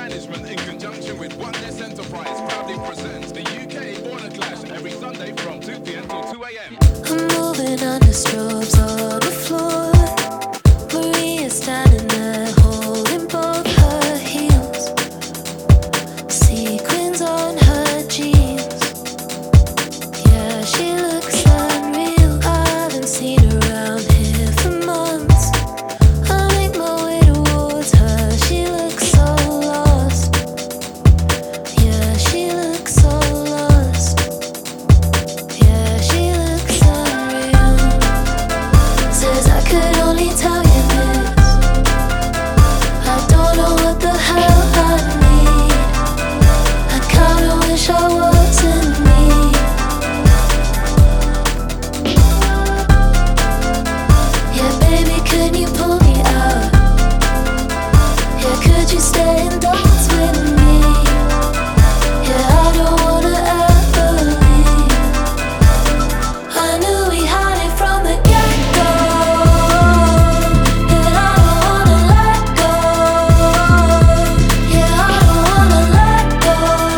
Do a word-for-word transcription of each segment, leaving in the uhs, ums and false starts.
management in conjunction with Oneness Enterprise proudly presents the U K Border Clash every Sunday from two p.m. till two a.m. I'm moving under strobes on the floor. Maria's standing there holding both her heels. Sequins on her jeans. Yeah, she looks unreal. I haven't seen her around here for months. I make my way towards her. She looks so lost. Yeah, she looks so lost. Yeah, she looks unreal. Says I could only tell you this. I don't know what the hell I need. I kinda wish I wasn't me. Yeah, baby, can you pull me out? Yeah, could you stay and dance with me? Yeah, I don't wanna ever leave. I knew we had it from the get-go, and I don't wanna let go. Yeah, I don't wanna let go.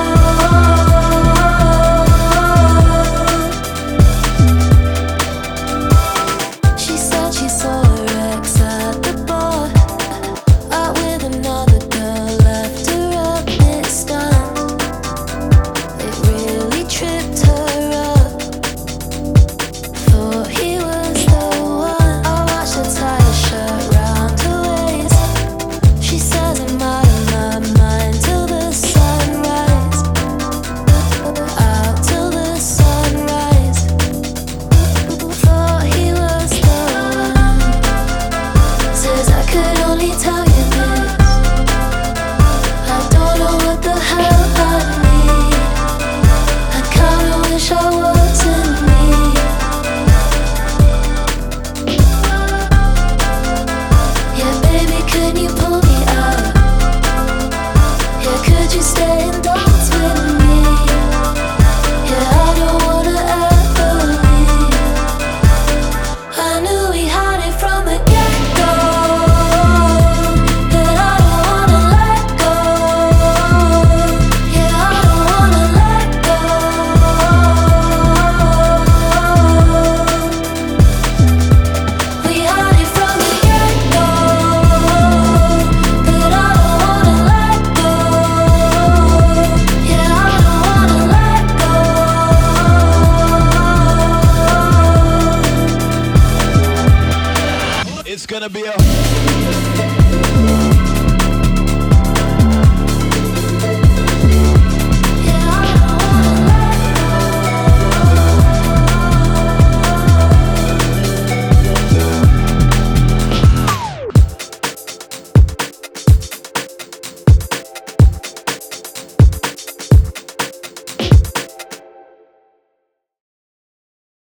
She said she saw her ex at the bar, out with another girl, left her a bit stunned. It really tripped her up. Thought he was the one. I watched her tie a shirt round her waist. She says I'm out of my mind till the sunrise. Out till the sunrise. Thought he was the one. Says I could only tell you this. I don't know what the hell I need. I kinda wish I wasn't me. Yeah, baby, can you pull me out? Yeah, could you stay and dance with me? Yeah, I don't wanna ever leave. I knew we had it from the get-go, and I don't wanna let go. Yeah, I don't wanna let go. We had it from the get-go, but I don't wanna let go. Yeah, I don't wanna let go. It's gonna be a